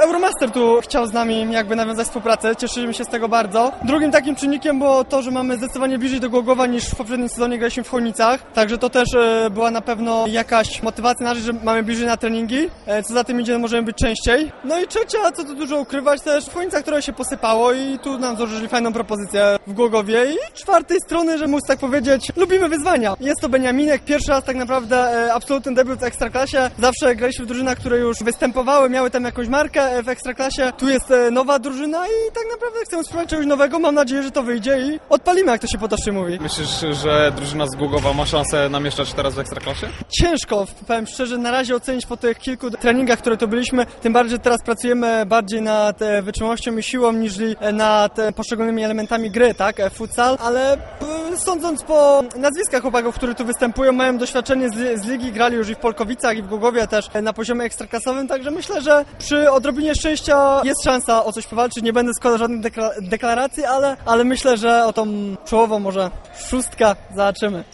Euromaster tu chciał z nami jakby nawiązać współpracę, cieszymy się z tego bardzo. Drugim takim czynnikiem było to, że mamy zdecydowanie bliżej do Głogowa niż w poprzednim sezonie graliśmy w Chojnicach, także to też była na pewno jakaś motywacja na rzecz, że mamy bliżej na treningi, co za tym idzie, możemy być częściej. No i trzecia, co tu dużo ukrywać, też w Chojnicach trochę się posypało i tu nam złożyli fajną propozycję w Głogowie. I czwartej strony, że móc tak powiedzieć, lubimy wyzwania. Jest to Beniaminek, pierwszy raz tak naprawdę absolutny debiut w Ekstraklasie. Zawsze graliśmy w drużynach, które już występowały, miały tam jakąś markę w Ekstraklasie. Tu jest nowa drużyna i tak naprawdę chcemy spróbować czegoś nowego. Mam nadzieję, że to wyjdzie i odpalimy, jak to się potocznie mówi. Myślisz, że drużyna z Głogowa ma szansę namieszczać teraz w Ekstraklasie? Ciężko, powiem szczerze, na razie ocenić po tych kilku treningach, które tu byliśmy. Tym bardziej, że teraz pracujemy bardziej nad wytrzymałością i siłą niż nad poszczególnymi elementami gry, tak? Futsal, ale sądząc po nazwiskach chłopaków, którzy tu występują, mają doświadczenie z ligi, grali już i w Polkowicach, i w Głogowie też na poziomie ekstraklasowym, także myślę, że przy odrobinie szczęścia jest szansa o coś powalczyć. Nie będę składał żadnych deklaracji, ale myślę, że o tą czołową może szóstka zobaczymy.